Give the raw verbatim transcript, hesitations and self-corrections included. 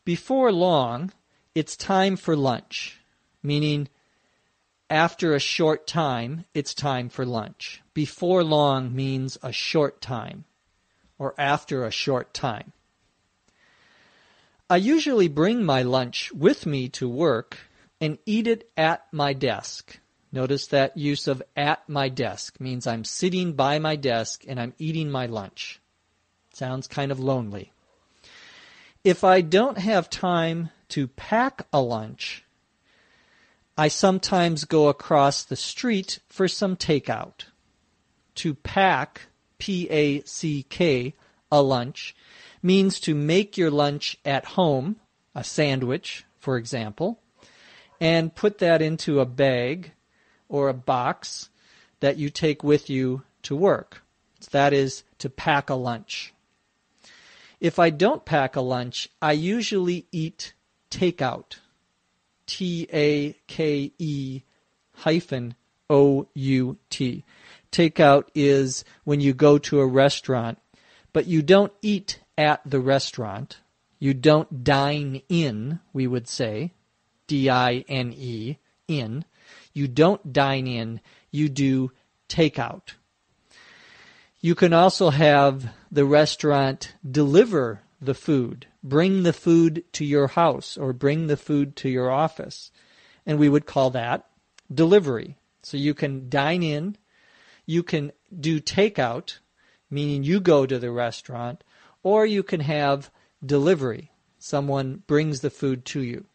Before long, it's time for lunch, meaning after a short time, it's time for lunch. Before long means a short time, or after a short time. I usually bring my lunch with me to work and eat it at my desk. Notice that use of at my desk means I'm sitting by my desk and I'm eating my lunch. Sounds kind of lonely. If I don't have time to pack a lunch, I sometimes go across the street for some takeout. To pack, P A C K, a lunch, means to make your lunch at home, a sandwich, for example, and put that into a bag or a box that you take with you to work. That is to pack a lunch. If I don't pack a lunch, I usually eat takeout. T A K E hyphen O U T. Takeout is when you go to a restaurant, but you don't eat at the restaurant. You don't dine in, we would say, D I N E, in. You don't dine in, you do takeout. You can also have the restaurant deliver the food, bring the food to your house or bring the food to your office. And we would call that delivery. So you can dine in, you can do takeout, meaning you go to the restaurant, or you can have delivery. Someone brings the food to you.